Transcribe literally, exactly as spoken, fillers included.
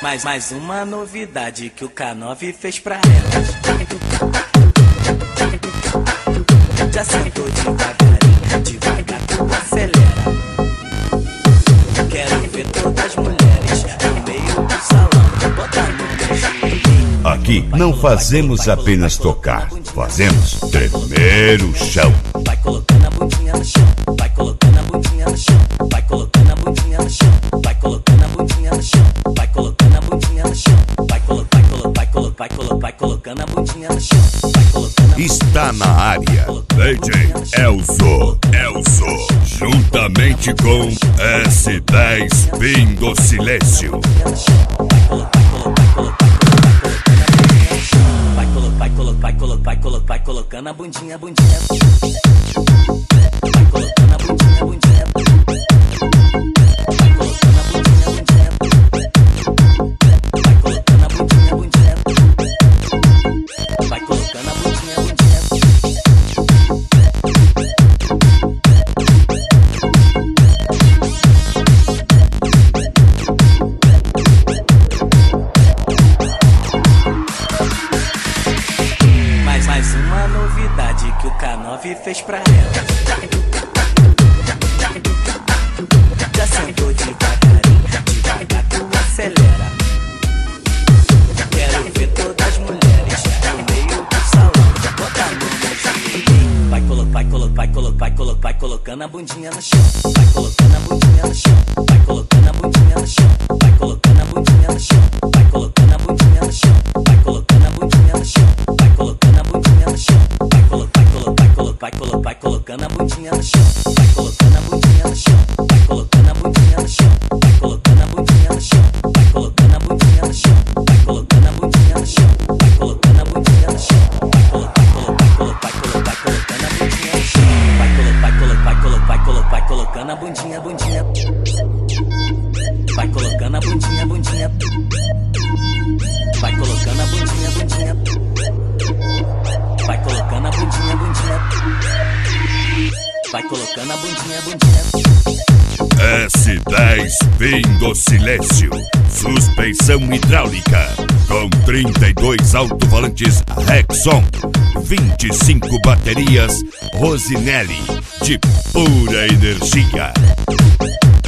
Mais, mais uma novidade que o K nove fez pra elas. Já sentou devagarinho, devagar tu acelera. Quero ver todas as mulheres no meio do salão, botando no joelho. Aqui não fazemos apenas tocar, fazemos tremer o chão. Vai colocando a bundinha no chão, vai colocando a bundinha no chão, vai colocando a bundinha no chão, vai colocando a bundinha no chão, vai colocando a bundinha no chão, vai colo, vai colo, vai colo, vai colo, vai colocando a bundinha no chão, vai colocando. Está na área D J Elzo, Elzo, juntamente com S dez Fim do Silêncio. Vai colo, vai colo, vai colo, vai colo, vai colocando a bundinha, bundinha. Vai colocando a bundinha, bundinha. Vai colocando a bundinha, bundinha. Vai colocando a bundinha, bundinha. Vai colocando a bundinha, bundinha. Mais, mais uma novidade que o K nove fez pra ela. Já sentou devagarinho, devagar tu acelera. Quero ver todas as mulheres no meio do salão, botar no meu joelho. Vai colo, vai colo, vai colo, vai colo, vai colocando a bundinha no chão, vai colocando a bundinha no chão, vai colocando a bundinha no chão, vai colocando a bundinha no chão, vai colocando a bundinha no chão, vai colocando a bundinha no chão, vai colocando a bundinha no chão, vai colo, vai colo, vai colo, vai colo, vai colocando a bundinha no chão, vai colocando a bundinha no chão, vai colocando a bundinha no chão, vai colocando a bundinha no chão, vai colocando a bundinha no chão, vai colocando a bundinha no chão, vai colocando a bundinha no chão, vai colo, vai colo, vai colo, vai colo, vai colocando a bundinha no chão, vai colo, vai colo, vai colo, vai colo, vai colocando a bundinha, bundinha. Vai colocando a bundinha, bundinha. Vai colocando a bundinha, bundinha. Vai colocando a bundinha, bundinha. Vai colocando a bundinha, bundinha. S dez Fim do Silêncio, suspensão hidráulica com trinta e dois alto-falantes Rexon, vinte e cinco baterias Rosinelli de pura energia.